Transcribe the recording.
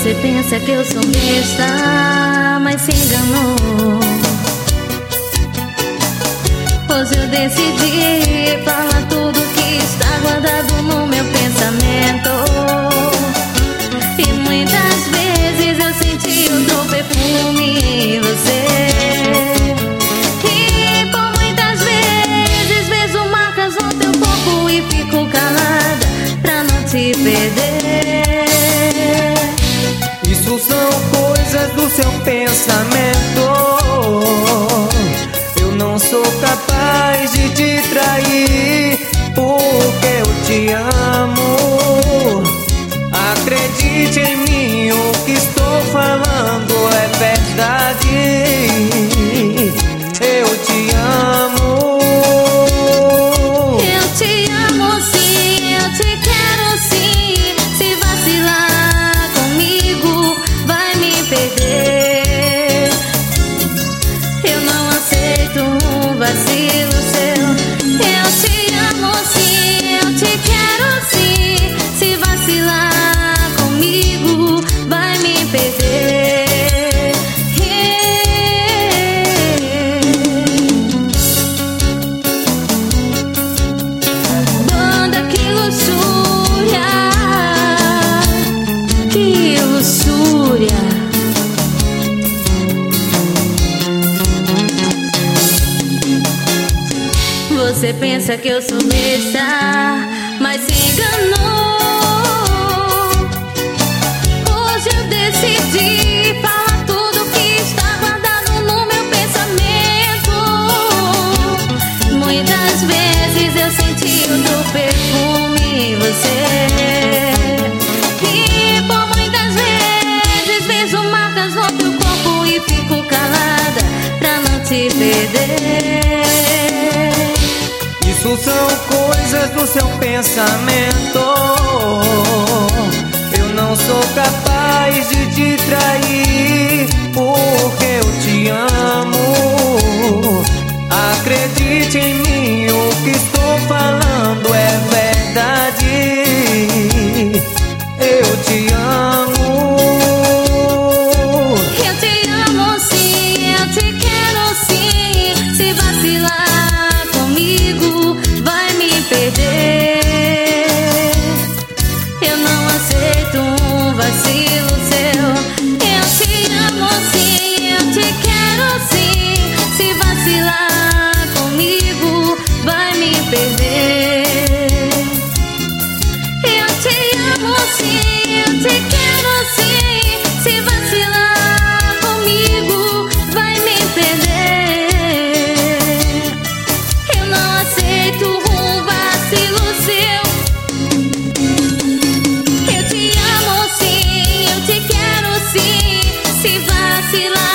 Você pensa que eu sou besta, mas se enganou. Hoje eu decidi falar tudo que está guardado no meu pensamento. E muitas vezes eu senti o teu perfume em você. E por muitas vezes vejo marcas no teu corpo e fico calada pra não te perder. Isso são coisas do seu pensamento. Eu não sou capaz de te trair, porque eu te amo. Acredite em mim, o que estou falando é verdade. Eu te amo. Eu te amo sim, eu te quero sim. Se vacilar comigo, vai me perder. Eu não aceito um vacilo seu. Eu te amo sim, eu te quero sim. Se vacilar comigo, vai me perder. Banda, que luxúria, que luxúria. Você pensa que eu sou besta, mas se enganou. Hoje eu decidi falar tudo que está guardado no meu pensamento. Muitas vezes eu senti o teu perfume em você. E por muitas vezes vejo marcas no teu corpo e fico calada pra não te perder. Isso são coisas do seu pensamento. Eu não sou capaz de te trair, porque eu te amo. Acredite em mim, o que estou falando é verdade. Eu te amo. Eu te amo sim, eu te quero sim. Se vacilar comigo, vai me perder. Eu não aceito um vacilo seu. Eu te amo sim, eu te quero sim. Se vacilar comigo, vai me perder. Eu te amo sim, eu te quero sim. Se vacilar comigo, vai me perder. Eu não aceito um vacilo seu. Eu te amo sim, eu te quero sim. Se vacilar